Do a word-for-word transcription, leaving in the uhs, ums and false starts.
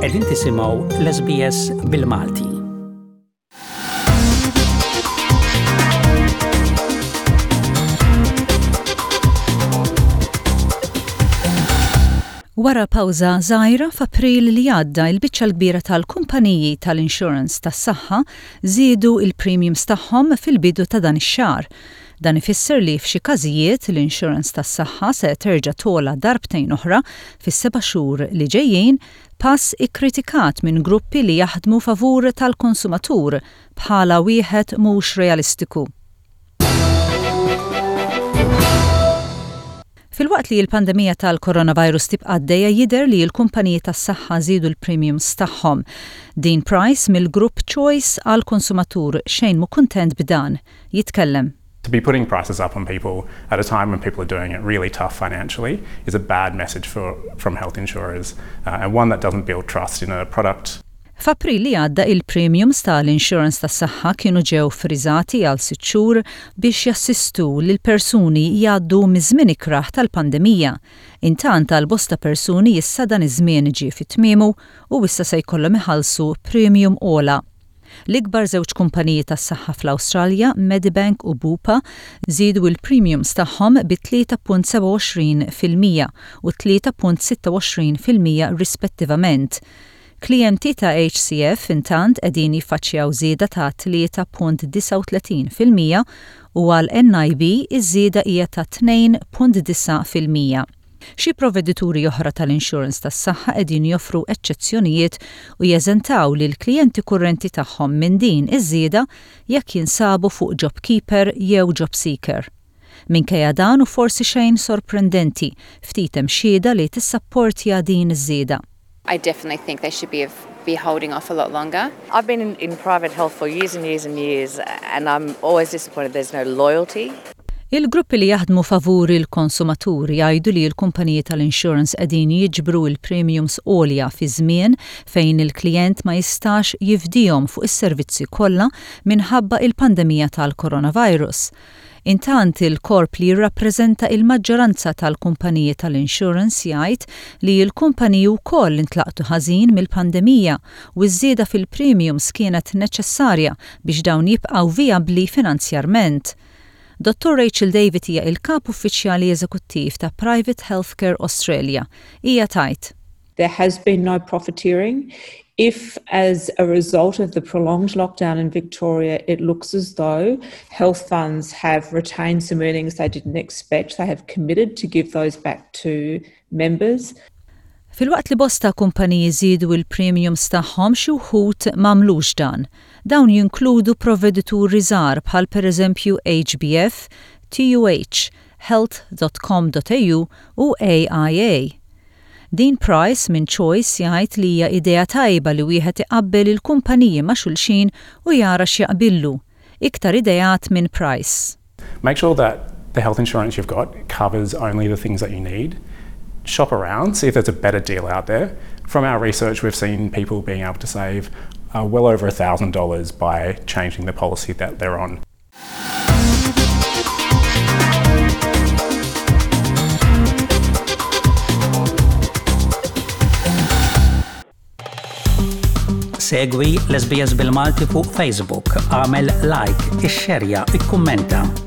Qegħdin tisimgħu l-S B S bil-Malti. Wara pawża żgħira f'April li għadda l-biċċa l-kbira tal-kumpaniji tal-insurance tas-saħħa żiedu il-premiums tagħhom fil-bidu ta' dan ix-xahar. Dan ifisser li f'xi każijiet l-insurance tas-saħħa se terġa' tola darbtejn oħra fis-seba' xhur li ġejjin, pass ikkritikat minn gruppi li jaħdmu favur tal-konsumatur bħala wieħed mhux realistiku. Fil-waqt li l-pandemija tal-coronavirus tibqa' għaddejja jidher li l-kumpaniji tas-saħħa żiedu l-premiums tagħhom. Dean Price mill-grupp Choice għall konsumatur xejn mhu kuntent b'dan. Jitkellem. To be putting prices up on people at a time when people are doing it really tough financially is a bad message for, from health insurers uh, and one that doesn't build trust in a product. F'April li għadda il-premiums tal-insurance tas-saħħa kienu ġew friżati għal sitt xhur biex jassistu lil persuni jgħaddu miż-żmien ikraħ tal-pandemija. Intant għal-bosta persuni issa dan iż-żmien ġie fit-tmiemu u issa se jkollhom iħallsu premium ogħla. L-ikbar żewġ kumpaniji tas-saħħa fl-Awstralja, Medibank u Bupa, żiedu l-premiums tagħhom bi tlieta punt seba' għoxrin fil-mija u tlieta punt sitta għoxrin fil-mija rispettivament. Klijenti ta' H C F intant qegħdin jiffaċċjaw żieda ta' tlieta punt disa' tletin fil-mija u għal N I B iż-żieda hija ta' tnejn punt disa' fil-mija. Xi provvedituri oħra tal-insurance tas-saħħa qegħdin joffru eċċezzjonijiet u jeżentaw lil klijenti kurrenti tagħhom minn din iż-żieda jekk jinsabu fuq JobKeeper jew JobSeeker. Minkejja dan u forsi xejn sorprendenti ftit hemm xhieda li tissapportja din iż-żieda. I definitely think they should be be holding off a lot longer. I've been in, in private health for years and years and years, and I'm always disappointed there's no loyalty. Il-gruppi li jaħdmu favur il-konsumaturi jgħidu li l-kumpaniji tal-insurance qegħdin jiġbru l-premiums għolja fi żmien fejn il-klijent ma jistax jifdihom fuq is-servizzi kollha minħabba il-pandemija tal-coronavirus. Intant il-korp li jirrappreżenta il-maġġoranza tal-kumpaniji tal-insurance jgħid li l-kumpaniji wkoll intlaqtu ħażin mill-pandemija u ż-żieda fil-premiums kienet neċessarja biex dawn jibqgħu vijabbli finanzjarment. Dottor Rachel David hija il-kap uffiċjali eżekuttiv ta' Private Healthcare Australia. Hija tajt. There has been no profiteering. If, as a result of the prolonged lockdown in Victoria, it looks as though health funds have retained some earnings they didn't expect, they have committed to give those back to members. Fil-waqt li bosta kumpaniji żiedu l-premiums tagħhom xi wħud m'għamlux dan. Dawn jinkludu provvedituri żgħar bħal pereżempju H B F, T U H, health dot com dot A U u A I A. Dean Price minn Choice jgħid li hija idea tajba li wieħed iqabbel il-kumpaniji ma' xulxin u jara x'jaqbillu. Iktar ideat minn Price. Make sure that the health insurance you've got covers only the things that you need. Shop around, see if there's a better deal out there. From our research, we've seen people being able to save uh, well over one thousand dollars by changing the policy that they're on. Segwi l-S B S bil-Malti fuq Facebook, għamel like, ixxerja, ikkummenta.